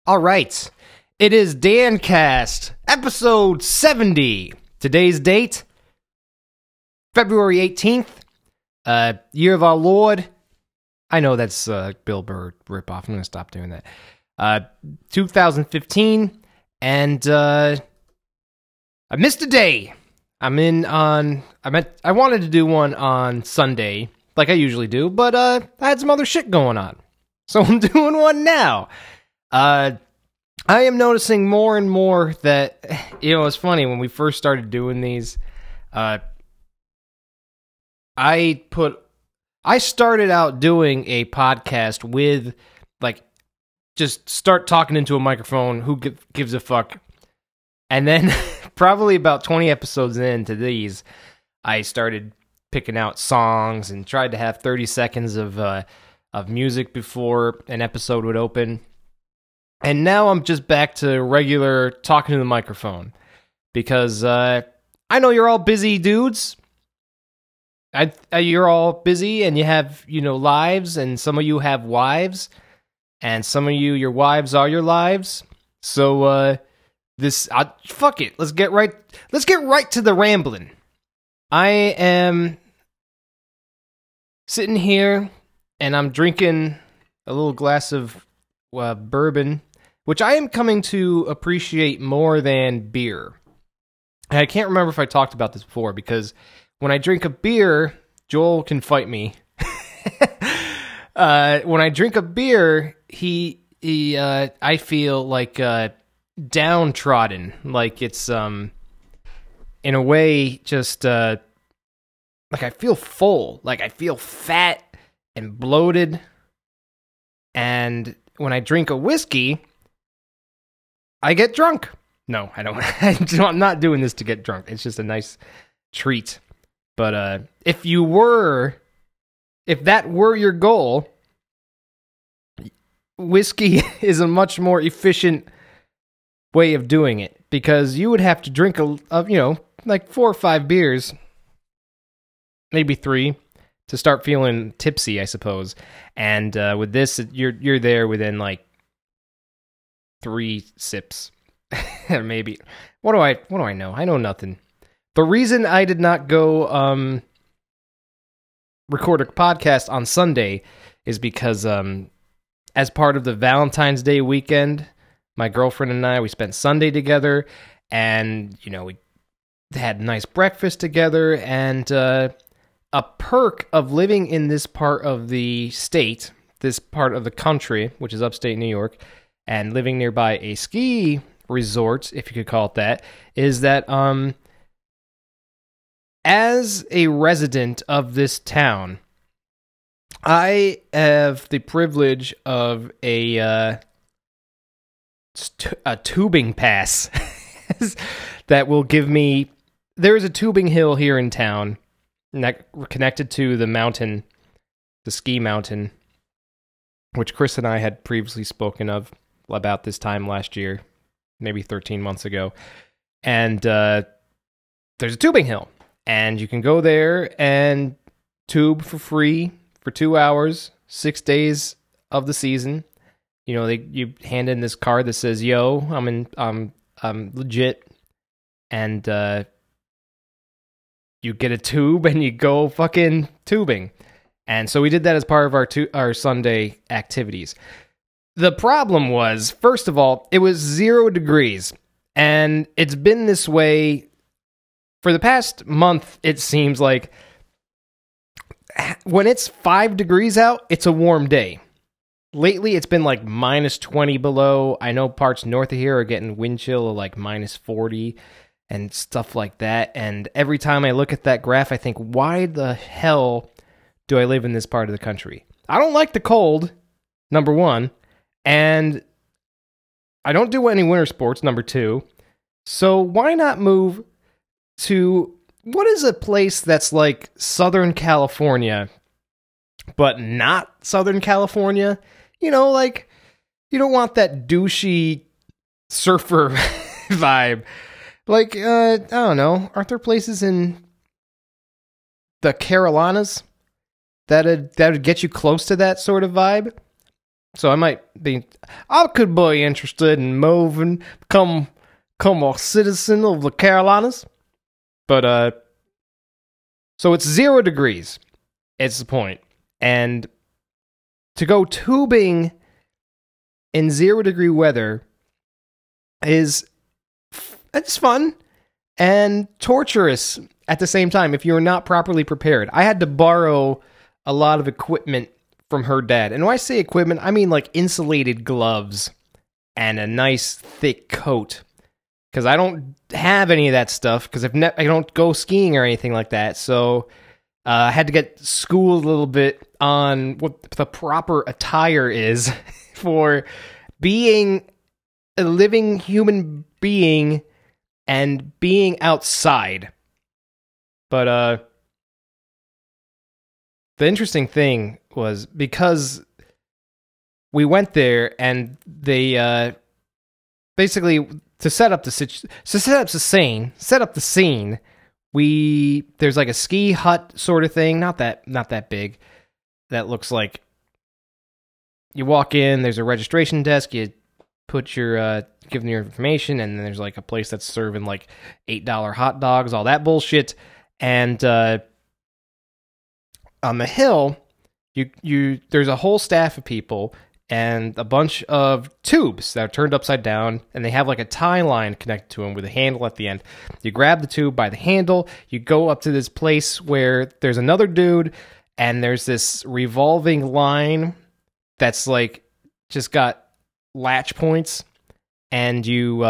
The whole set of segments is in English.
All right. It is DanCast, episode 70. Today's date, February 18th, year of our Lord. I know that's a Bill Burr ripoff. I'm going to stop doing that. 2015, and I missed a day. I wanted to do one on Sunday, like I usually do, but I had some other shit going on. So I'm doing one now. I am noticing more and more that, it's funny, when we first started doing these, I started out doing a podcast with, just start talking into a microphone, who gives a fuck, and then probably about 20 episodes into these, I started picking out songs and tried to have 30 seconds of music before an episode would open. And now I'm just back to regular talking to the microphone. Because I know you're all busy dudes. You're all busy and you have, lives. And some of you have wives. And some of you, your wives are your lives. So fuck it. Let's get right to the rambling. I am sitting here and I'm drinking a little glass of bourbon, which I am coming to appreciate more than beer. And I can't remember if I talked about this before, because when I drink a beer, Joel can fight me. When I drink a beer, I feel like downtrodden, like it's in a way just like I feel full, like I feel fat and bloated. And when I drink a whiskey, I get drunk. No, I don't. I'm not doing this to get drunk. It's just a nice treat. But if that were your goal, whiskey is a much more efficient way of doing it, because you would have to drink like 4 or 5 beers, maybe 3, to start feeling tipsy, I suppose. And with this, you're there within like 3 sips, maybe. What do I know? I know nothing. The reason I did not go record a podcast on Sunday is because as part of the Valentine's Day weekend, my girlfriend and I, we spent Sunday together, and we had nice breakfast together. And a perk of living in this part of the state, this part of the country, which is upstate New York, and living nearby a ski resort, if you could call it that, is that as a resident of this town, I have the privilege of a tubing pass that will give me... There is a tubing hill here in town connected to the mountain, the ski mountain, which Chris and I had previously spoken of about this time last year, maybe 13 months ago. And there's a tubing hill, and you can go there and tube for free for 2 hours, 6 days of the season. You hand in this card that says, "Yo, I'm legit," and you get a tube and you go fucking tubing. And so we did that as part of our Sunday activities. The problem was, first of all, it was 0 degrees, and it's been this way for the past month. It seems like when it's 5 degrees out, it's a warm day. Lately, it's been like minus 20 below. I know parts north of here are getting wind chill of like minus 40 and stuff like that. And every time I look at that graph, I think, why the hell do I live in this part of the country? I don't like the cold, number one. And I don't do any winter sports, number 2. So why not move to, what is a place that's like Southern California, but not Southern California? Like, you don't want that douchey surfer vibe. Like, I don't know, aren't there places in the Carolinas that'd get you close to that sort of vibe? So I could be interested in moving, become a citizen of the Carolinas. But, so it's 0 degrees. It's the point. And to go tubing in 0 degree weather it's fun and torturous at the same time if you're not properly prepared. I had to borrow a lot of equipment from her dad. And when I say equipment, I mean like insulated gloves and a nice thick coat. Because I don't have any of that stuff, because I don't go skiing or anything like that. So I had to get schooled a little bit on what the proper attire is for being a living human being and being outside. But the interesting thing was, because we went there and they basically to set up the scene, there's like a ski hut sort of thing, not that big, that looks like you walk in, there's a registration desk, you put your give them your information, and then there's like a place that's serving like $8 hot dogs, all that bullshit. And on the hill, you there's a whole staff of people and a bunch of tubes that are turned upside down, and they have like a tie line connected to them with a handle at the end. You grab the tube by the handle, you go up to this place where there's another dude, and there's this revolving line that's like just got latch points, and you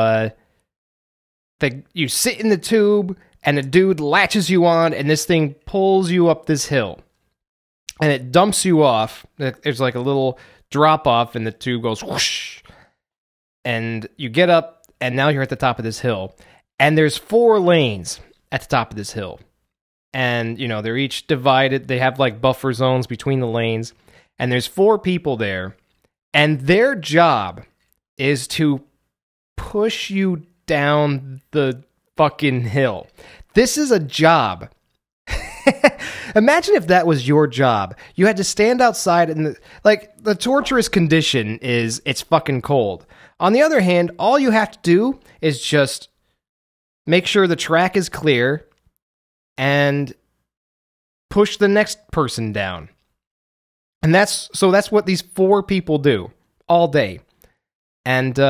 sit in the tube, and a dude latches you on, and this thing pulls you up this hill, and it dumps you off. There's like a little drop off, and the tube goes whoosh, and you get up, and now you're at the top of this hill, and there's 4 lanes at the top of this hill, and you know they're each divided. They have like buffer zones between the lanes, and there's 4 people there, and their job is to push you down the fucking hill. This is a job. Imagine if that was your job. You had to stand outside, and the torturous condition is it's fucking cold. On the other hand, all you have to do is just make sure the track is clear and push the next person down. And that's what these 4 people do all day. And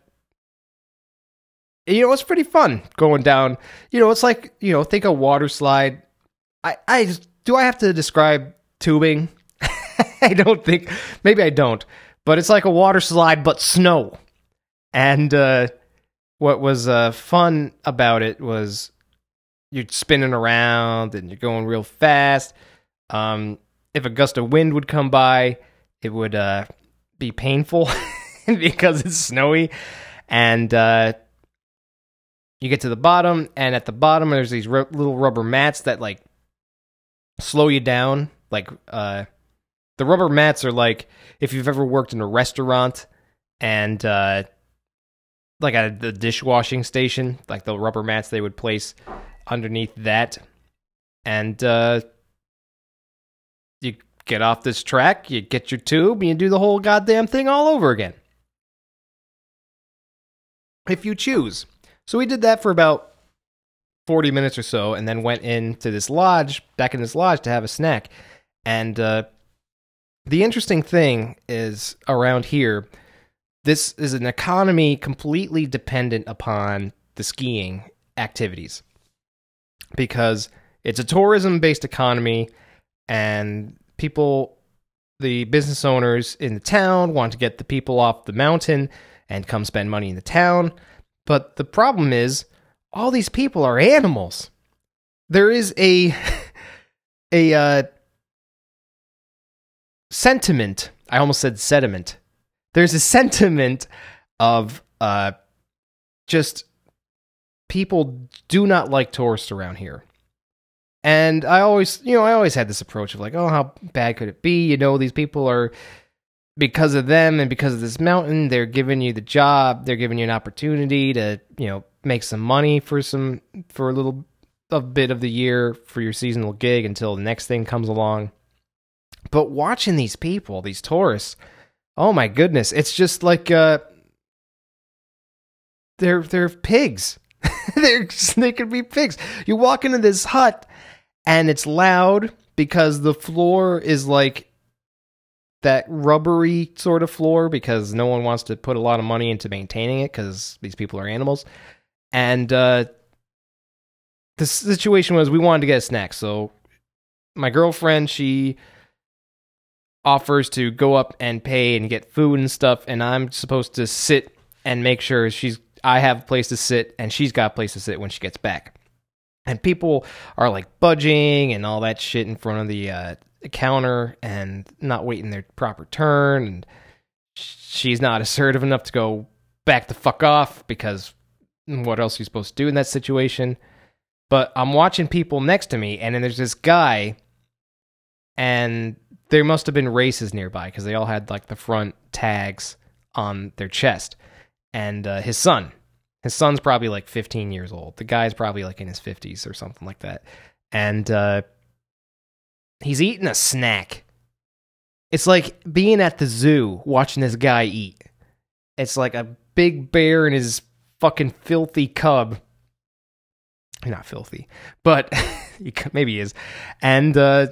it's pretty fun going down. It's like, think a water slide. Do I have to describe tubing? I don't think. Maybe I don't. But it's like a water slide, but snow. And what was fun about it was you're spinning around and you're going real fast. If a gust of wind would come by, it would be painful because it's snowy. And you get to the bottom, and at the bottom there's these little rubber mats that like slow you down. Like the rubber mats are like if you've ever worked in a restaurant and like at the dishwashing station, like the rubber mats they would place underneath that. And you get off this track, you get your tube, and you do the whole goddamn thing all over again, if you choose. So we did that for about 40 minutes or so, and then went into this lodge, back in this lodge, to have a snack. And the interesting thing is, around here, this is an economy completely dependent upon the skiing activities, because it's a tourism-based economy, and the business owners in the town want to get the people off the mountain and come spend money in the town. But the problem is, all these people are animals. There is a sentiment. I almost said sediment. There's a sentiment of just people do not like tourists around here. And I always had this approach of like, oh, how bad could it be? These people are, because of them and because of this mountain, they're giving you the job. They're giving you an opportunity to, make some money for a bit of the year for your seasonal gig until the next thing comes along. But watching these people, these tourists, Oh my goodness. It's just like they're pigs. They could be pigs. You walk into this hut and it's loud because the floor is like that rubbery sort of floor because no one wants to put a lot of money into maintaining it because these people are animals. And the situation was we wanted to get a snack. So my girlfriend, she offers to go up and pay and get food and stuff, and I'm supposed to sit and make sure I have a place to sit and she's got a place to sit when she gets back. And people are like budging and all that shit in front of the counter and not waiting their proper turn, and she's not assertive enough to go back the fuck off because what else are you supposed to do in that situation? But I'm watching people next to me, and then there's this guy, and there must have been races nearby because they all had like the front tags on their chest. And his son's probably like 15 years old. The guy's probably like in his 50s or something like that. And he's eating a snack. It's like being at the zoo watching this guy eat. It's like a big bear and his fucking filthy cub. Not filthy, but maybe he is. And the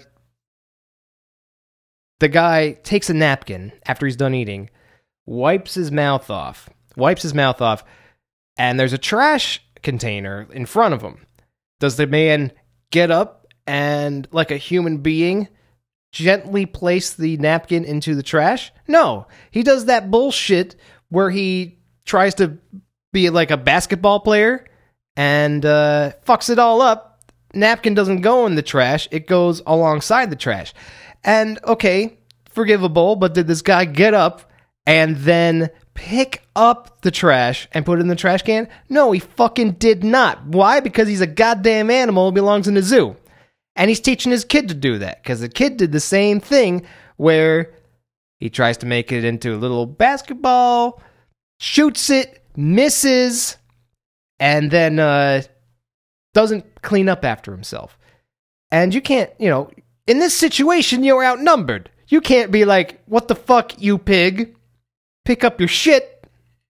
guy takes a napkin after he's done eating, wipes his mouth off, and there's a trash container in front of him. Does the man get up and, like a human being, gently place the napkin into the trash? No. He does that bullshit where he tries to be like a basketball player and fucks it all up. Napkin doesn't go in the trash. It goes alongside the trash. And, okay, forgivable, but did this guy get up and then pick up the trash and put it in the trash can? No, he fucking did not. Why? Because he's a goddamn animal who belongs in a zoo. And he's teaching his kid to do that, because the kid did the same thing where he tries to make it into a little basketball, shoots it, misses, and then doesn't clean up after himself. And you can't, in this situation, you're outnumbered. You can't be like, what the fuck, you pig? Pick up your shit.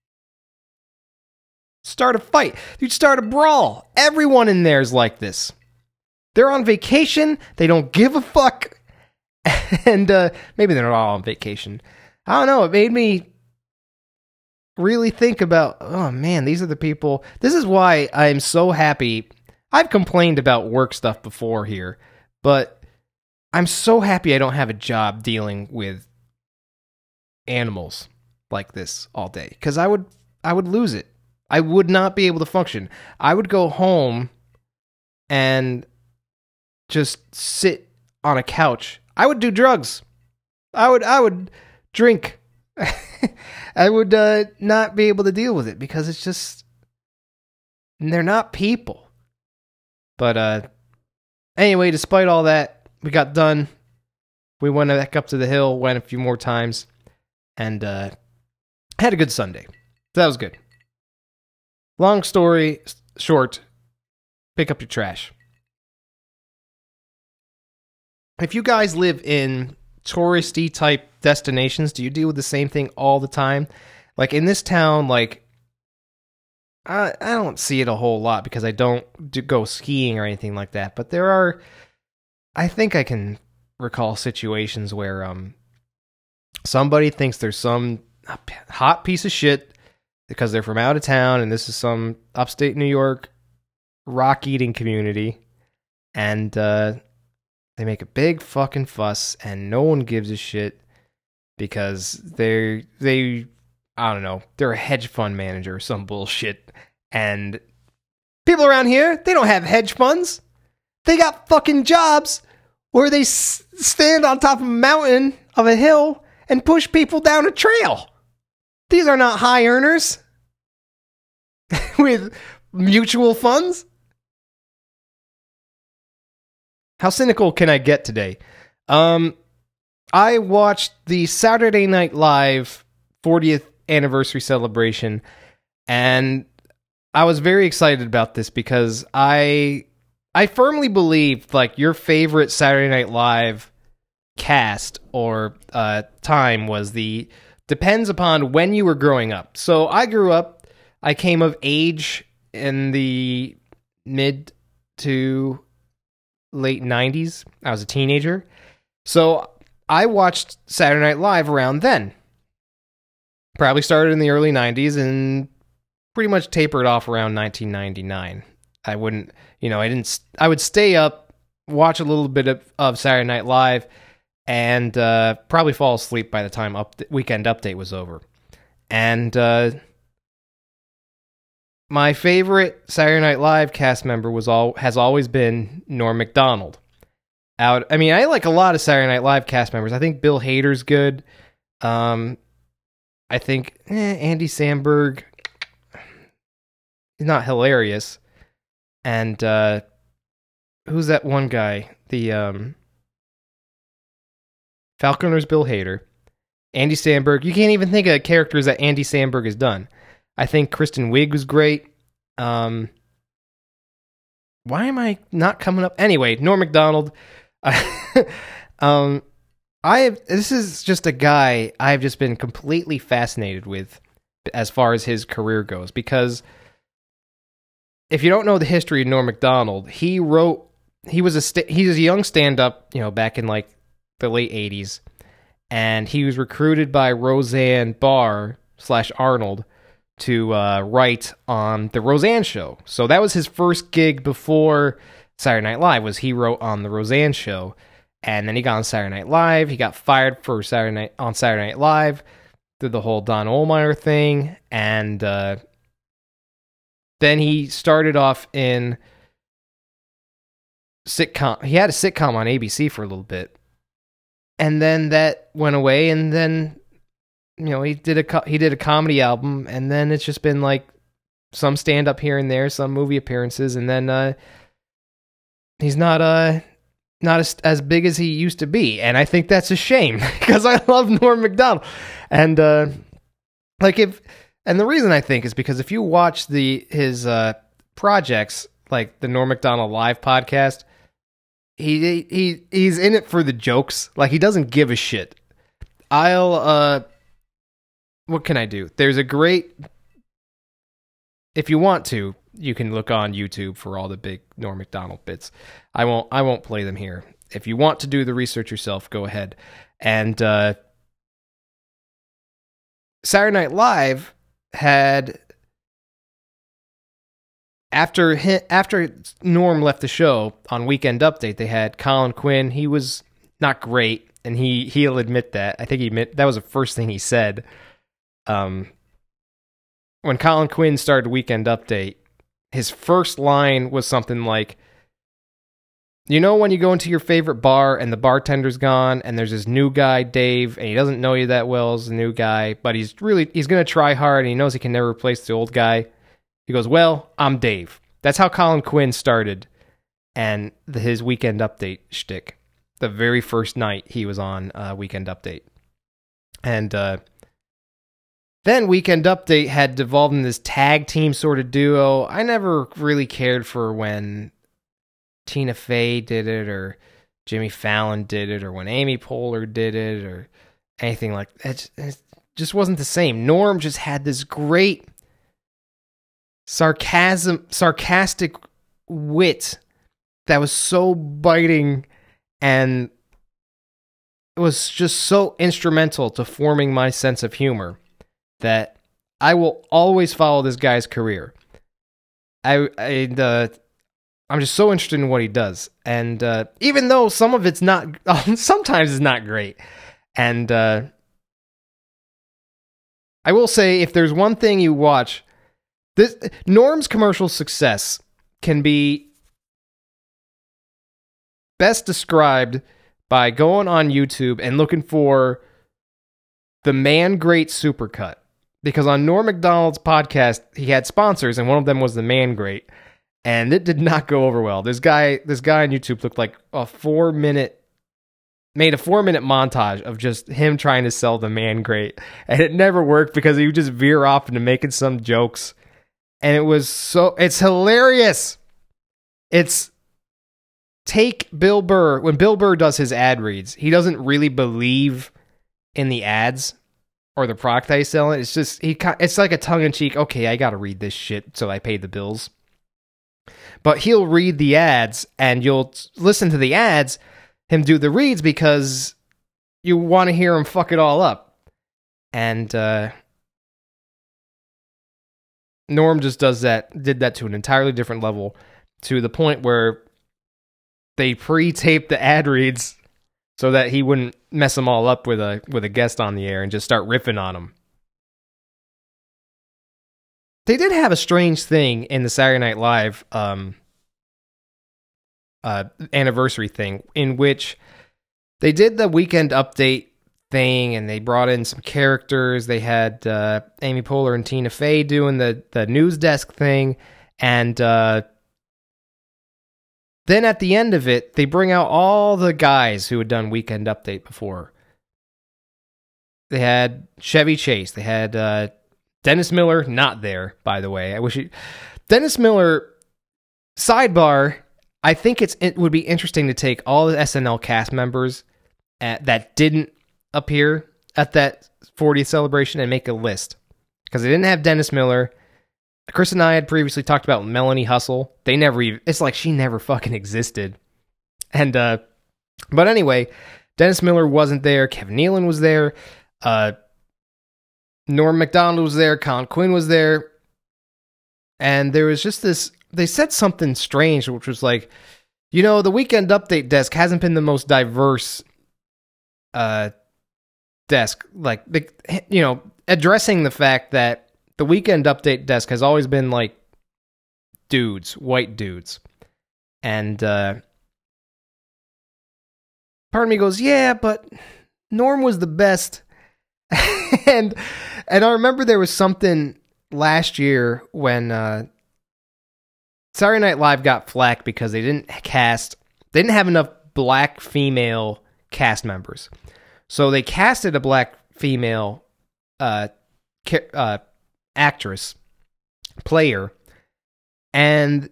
Start a fight. You'd start a brawl. Everyone in there is like this. They're on vacation. They don't give a fuck. And maybe they're not all on vacation. I don't know. It made me really think about, oh man, these are the people. This is why I'm so happy. I've complained about work stuff before here, but I'm so happy I don't have a job dealing with animals like this all day, because I would lose it. I would not be able to function. I would go home and just sit on a couch. I would do drugs. I would drink. I would not be able to deal with it because it's just, they're not people. But anyway, despite all that, we got done. We went back up to the hill, went a few more times, and had a good Sunday. So that was good. Long story short, pick up your trash. If you guys live in touristy type destinations, do you deal with the same thing all the time? Like in this town, like I don't see it a whole lot because I don't go skiing or anything like that. But there are, I think I can recall situations where somebody thinks there's some hot piece of shit because they're from out of town and this is some upstate New York rock eating community, and they make a big fucking fuss and no one gives a shit because they I don't know, they're a hedge fund manager or some bullshit. And people around here, they don't have hedge funds. They got fucking jobs where they stand on top of a mountain of a hill and push people down a trail. These are not high earners with mutual funds. How cynical can I get today? I watched the Saturday Night Live 40th anniversary celebration, and I was very excited about this because I firmly believe like your favorite Saturday Night Live cast or time was the depends upon when you were growing up. So I came of age in the mid to late 90s. I was a teenager. So I watched Saturday Night Live around then. Probably started in the early 90s and pretty much tapered off around 1999. I would stay up, watch a little bit of Saturday Night Live, and probably fall asleep by the time Weekend Update was over. And my favorite Saturday Night Live cast member has always been Norm Macdonald. I like a lot of Saturday Night Live cast members. I think Bill Hader's good. I think Andy Samberg is not hilarious. And who's that one guy? The Falconer's Bill Hader. Andy Samberg. You can't even think of characters that Andy Samberg has done. I think Kristen Wiig was great. Why am I not coming up? Anyway, Norm Macdonald. This is just a guy I've just been completely fascinated with as far as his career goes, because if you don't know the history of Norm Macdonald, he was a young stand-up, back in like the late 80s, and he was recruited by Roseanne Barr / Arnold to write on the Roseanne Show. So that was his first gig before Saturday Night Live, was he wrote on the Roseanne Show. And then he got on Saturday Night Live. He got fired for Saturday Night Live, did the whole Don Ohlmeyer thing, and then he started off in sitcom. He had a sitcom on ABC for a little bit, and then that went away. And then he did a comedy album, and then it's just been like some stand up here and there, some movie appearances, and then he's not as big as he used to be, and I think that's a shame because I love Norm Macdonald, and the reason I think is because if you watch his projects, like the Norm Macdonald Live podcast, he's in it for the jokes. Like, he doesn't give a shit. What can I do? There's a great, if you want to, you can look on YouTube for all the big Norm Macdonald bits. I won't play them here. If you want to do the research yourself, go ahead. And Saturday Night Live had, after Norm left the show on Weekend Update, they had Colin Quinn. He was not great, and he'll admit that. I think that was the first thing he said. When Colin Quinn started Weekend Update, his first line was something like, when you go into your favorite bar and the bartender's gone and there's this new guy, Dave, and he doesn't know you that well as a new guy, but he's going to try hard and he knows he can never replace the old guy. He goes, well, I'm Dave. That's how Colin Quinn started and his Weekend Update shtick. The very first night he was on Weekend Update. And then Weekend Update had devolved in this tag team sort of duo. I never really cared for when Tina Fey did it, or Jimmy Fallon did it, or when Amy Poehler did it, or anything like that. It just wasn't the same. Norm just had this great sarcastic wit that was so biting, and it was just so instrumental to forming my sense of humor that I will always follow this guy's career. I'm just so interested in what he does, and even though some of it's not, sometimes it's not great, and I will say, if there's one thing you watch, Norm's commercial success can be best described by going on YouTube and looking for the Man Great Supercut. Because on Norm Macdonald's podcast, he had sponsors, and one of them was the Man Great, and it did not go over well. This guy on YouTube looked like made a 4-minute montage of just him trying to sell the Man Great, and it never worked because he would just veer off into making some jokes, and it's hilarious. Take Bill Burr. When Bill Burr does his ad reads, he doesn't really believe in the ads, or the product that he's selling. It's just it's like a tongue in cheek. Okay, I got to read this shit so I pay the bills. But he'll read the ads, and you'll listen to the ads, him do the reads, because you want to hear him fuck it all up. And Norm just did that to an entirely different level, to the point where they pre-taped the ad reads so that he wouldn't mess them all up with a guest on the air and just start riffing on them. They did have a strange thing in the Saturday Night Live anniversary thing, in which they did the Weekend Update thing, and they brought in some characters. They had Amy Poehler and Tina Fey doing the news desk thing, and then at the end of it, they bring out all the guys who had done Weekend Update before. They had Chevy Chase. They had Dennis Miller, not there, by the way. Dennis Miller, sidebar, I think it would be interesting to take all the SNL cast members that didn't appear at that 40th celebration and make a list. Because they didn't have Dennis Miller. Chris and I had previously talked about Melanie Hustle. It's like she never fucking existed. And, but anyway, Dennis Miller wasn't there. Kevin Nealon was there. Norm Macdonald was there. Colin Quinn was there. And there was just this, they said something strange, which was like, the Weekend Update desk hasn't been the most diverse desk. Like, addressing the fact that the Weekend Update desk has always been like dudes, white dudes. And part of me goes, yeah, but Norm was the best. and I remember there was something last year when Saturday Night Live got flack because they didn't have enough black female cast members. So they casted a black female actress, player, and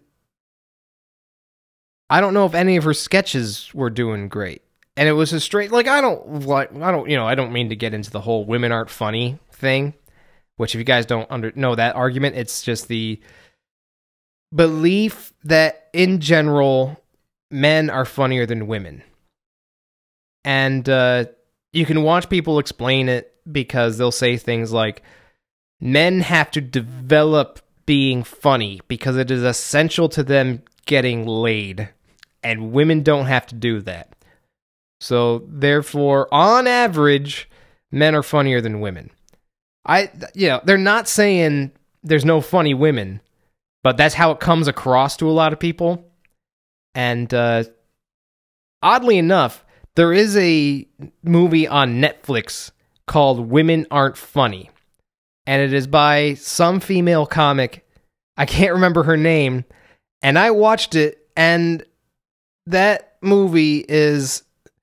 I don't know if any of her sketches were doing great. And it was a straight, like, I don't mean to get into the whole women aren't funny thing, which if you guys don't know that argument, it's just the belief that in general, men are funnier than women. And you can watch people explain it because they'll say things like, men have to develop being funny because it is essential to them getting laid, and women don't have to do that. So, therefore, on average, men are funnier than women. They're not saying there's no funny women, but that's how it comes across to a lot of people. And oddly enough, there is a movie on Netflix called Women Aren't Funny. And it is by some female comic. I can't remember her name. And I watched it, and that movie is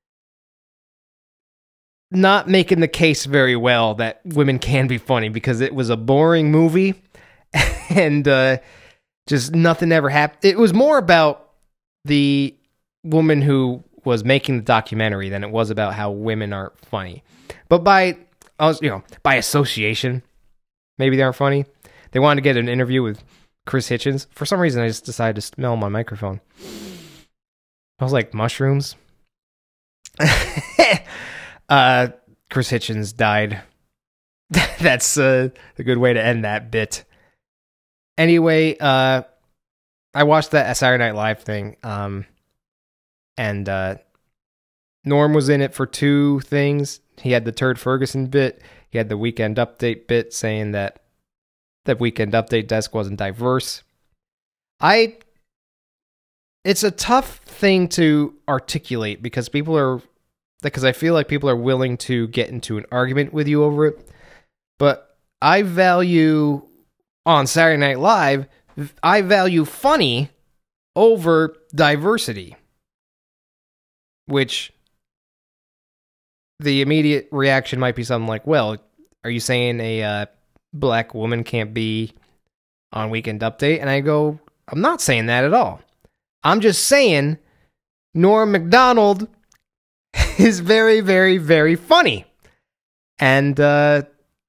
not making the case very well that women can be funny, because it was a boring movie, and just nothing ever happened. It was more about the woman who was making the documentary than it was about how women aren't funny. But by association, maybe they aren't funny. They wanted to get an interview with Chris Hitchens. For some reason, I just decided to smell my microphone. I was like, mushrooms? Chris Hitchens died. That's a good way to end that bit. Anyway, I watched that Saturday Night Live thing, and Norm was in it for two things. He had the Turd Ferguson bit. He had the Weekend Update bit saying that the Weekend Update desk wasn't diverse. It's a tough thing to articulate because I feel like people are willing to get into an argument with you over it. But I value, on Saturday Night Live, I value funny over diversity. Which the immediate reaction might be something like, well, are you saying a black woman can't be on Weekend Update? And I go, I'm not saying that at all. I'm just saying Norm Macdonald is very, very, very funny. And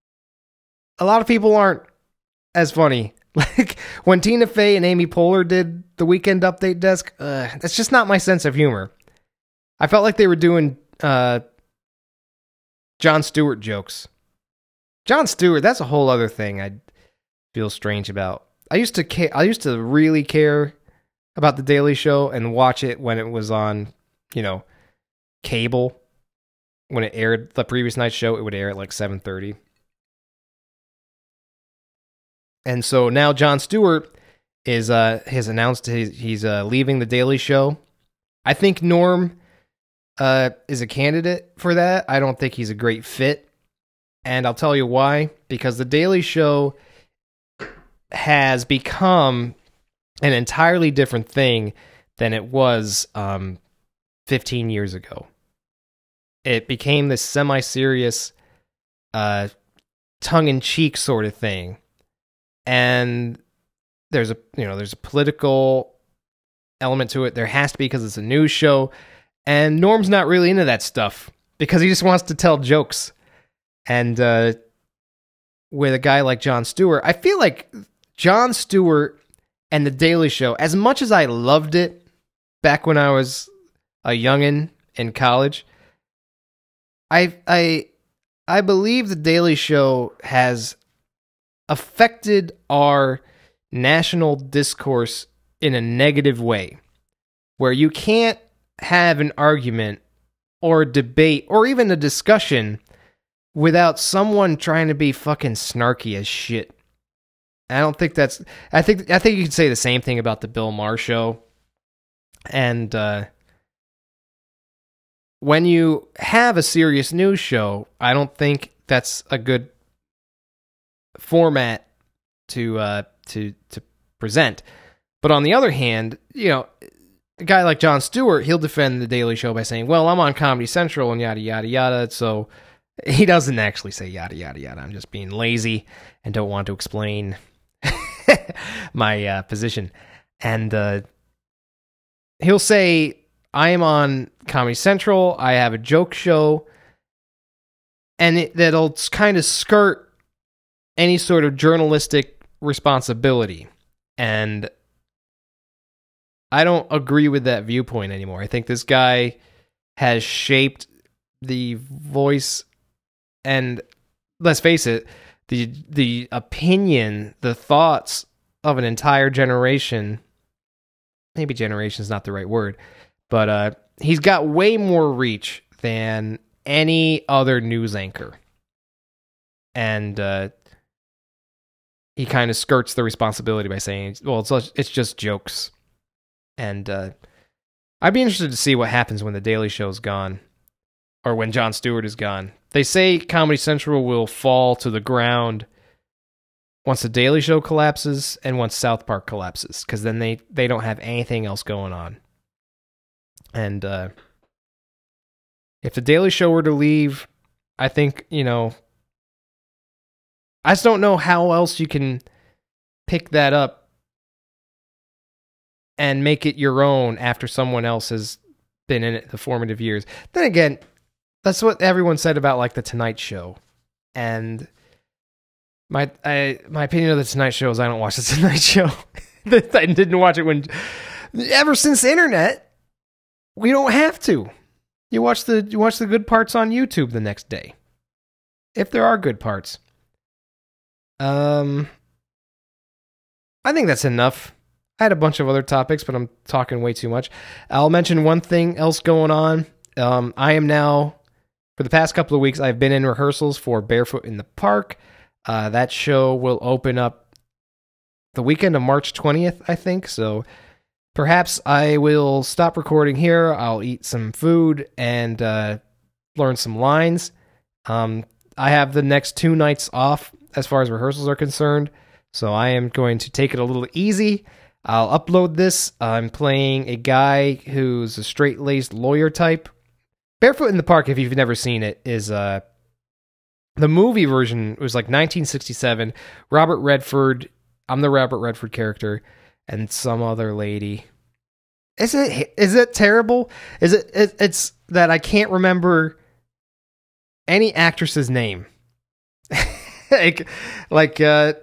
a lot of people aren't as funny. Like when Tina Fey and Amy Poehler did the Weekend Update desk, that's just not my sense of humor. I felt like they were doing Jon Stewart jokes. Jon Stewart, that's a whole other thing I feel strange about. I used to really care about the Daily Show and watch it when it was on, cable. When it aired the previous night's show, it would air at like 7:30. And so now Jon Stewart has announced he's leaving the Daily Show. I think Norm is a candidate for that. I don't think he's a great fit. And I'll tell you why. Because the Daily Show has become an entirely different thing than it was 15 years ago. It became this semi-serious, tongue-in-cheek sort of thing. And there's a political element to it. There has to be because it's a news show. And Norm's not really into that stuff because he just wants to tell jokes. And with a guy like Jon Stewart, I feel like Jon Stewart and The Daily Show, as much as I loved it back when I was a youngin' in college, I believe The Daily Show has affected our national discourse in a negative way, where you can't have an argument or a debate or even a discussion without someone trying to be fucking snarky as shit. I think you could say the same thing about the Bill Maher show. And when you have a serious news show, I don't think that's a good format to present. But on the other hand, a guy like Jon Stewart, he'll defend The Daily Show by saying, well, I'm on Comedy Central and yada, yada, yada. So he doesn't actually say yada, yada, yada. I'm just being lazy and don't want to explain my position. And he'll say, I am on Comedy Central. I have a joke show. And that'll kind of skirt any sort of journalistic responsibility. And I don't agree with that viewpoint anymore. I think this guy has shaped the voice and, let's face it, the opinion, the thoughts of an entire generation. Maybe generation is not the right word, but he's got way more reach than any other news anchor. And he kind of skirts the responsibility by saying, well, it's just jokes. And I'd be interested to see what happens when The Daily Show's gone, or when Jon Stewart is gone. They say Comedy Central will fall to the ground once The Daily Show collapses and once South Park collapses, because then they don't have anything else going on. And if The Daily Show were to leave, I think, I just don't know how else you can pick that up and make it your own after someone else has been in it the formative years. Then again, that's what everyone said about like the Tonight Show. And my opinion of the Tonight Show is I don't watch the Tonight Show. I didn't watch it ever since the internet. We don't have to. You watch the good parts on YouTube the next day, if there are good parts. I think that's enough. I had a bunch of other topics, but I'm talking way too much. I'll mention one thing else going on. I am now, for the past couple of weeks, I've been in rehearsals for Barefoot in the Park. That show will open up the weekend of March 20th, I think. So perhaps I will stop recording here. I'll eat some food and learn some lines. I have the next 2 nights off as far as rehearsals are concerned, so I am going to take it a little easy. I'll upload this. I'm playing a guy who's a straight-laced lawyer type. Barefoot in the Park, if you've never seen it, is the movie version. It was like 1967. Robert Redford. I'm the Robert Redford character, and some other lady. Is it terrible? It's that I can't remember any actress's name. like, like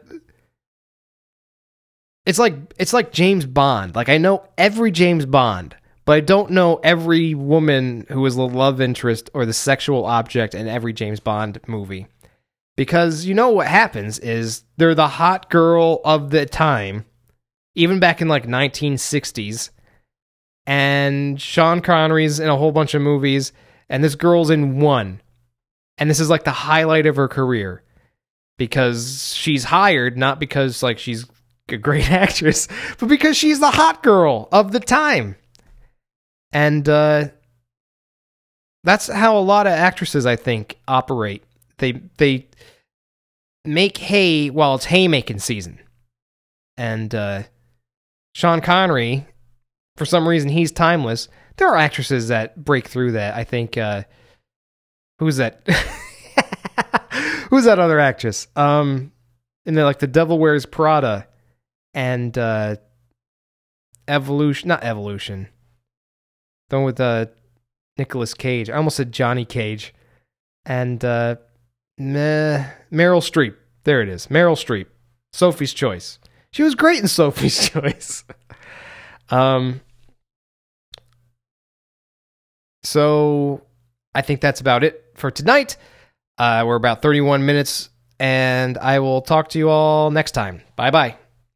it's like James Bond. Like I know every James Bond, but I don't know every woman who is the love interest or the sexual object in every James Bond movie. Because you know what happens is they're the hot girl of the time, even back in like 1960s, and Sean Connery's in a whole bunch of movies, and this girl's in one. And this is like the highlight of her career. Because she's hired, not because like she's a great actress, but because she's the hot girl of the time. And that's how a lot of actresses, I think, operate. They make hay while it's haymaking season. And Sean Connery, for some reason, he's timeless. There are actresses that break through that. I think, who's that? Who's that other actress? In the Devil Wears Prada and Evolution, not Evolution. The one with Nicolas Cage. I almost said Johnny Cage. And Meryl Streep. There it is. Meryl Streep. Sophie's Choice. She was great in Sophie's Choice. So I think that's about it for tonight. We're about 31 minutes, and I will talk to you all next time. Bye-bye.